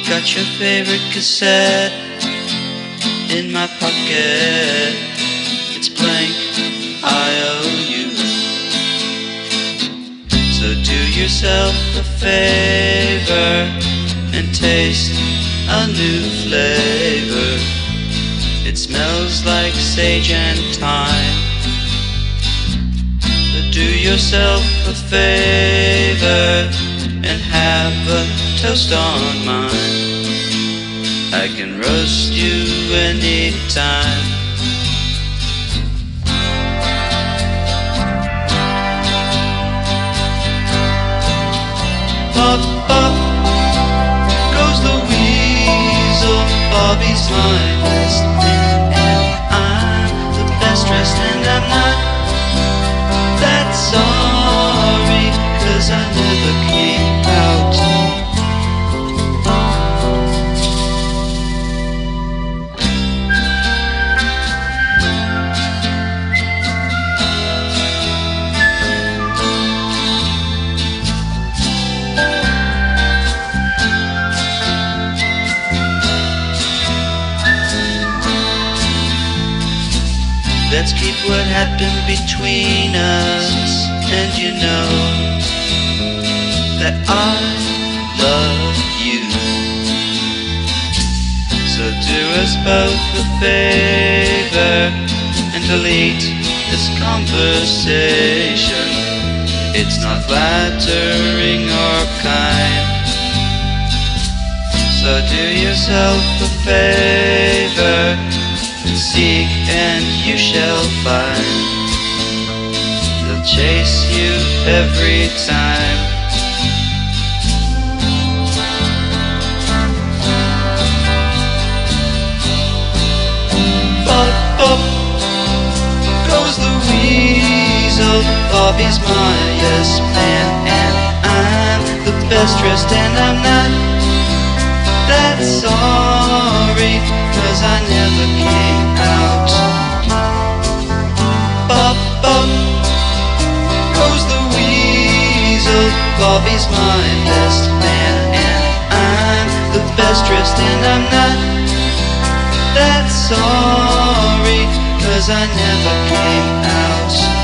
Got your favorite cassette in my pocket. It's blank, IOU. So do yourself a favor and taste a new flavor. It smells like sage and thyme. So do yourself a favor and have a toast on mine. I can roast you anytime. Pop, pop, goes the weasel. Bobby's my best man, and I'm the best dressed, and I'm not that sorry, 'cause I never came out. Let's keep what happened between us, and you know that I love you. So do us both a favor and delete this conversation. It's not flattering or kind. So do yourself a favor, seek and you shall find. They'll chase you every time. Bop, bop, goes the weasel. Bobby's my yes man, and I'm the best dressed, and I'm not that sorry, 'cause I never came out. Bop, bop, goes the weasel. Bobby's my best man, and I'm the best dressed, and I'm not that sorry, 'cause I never came out.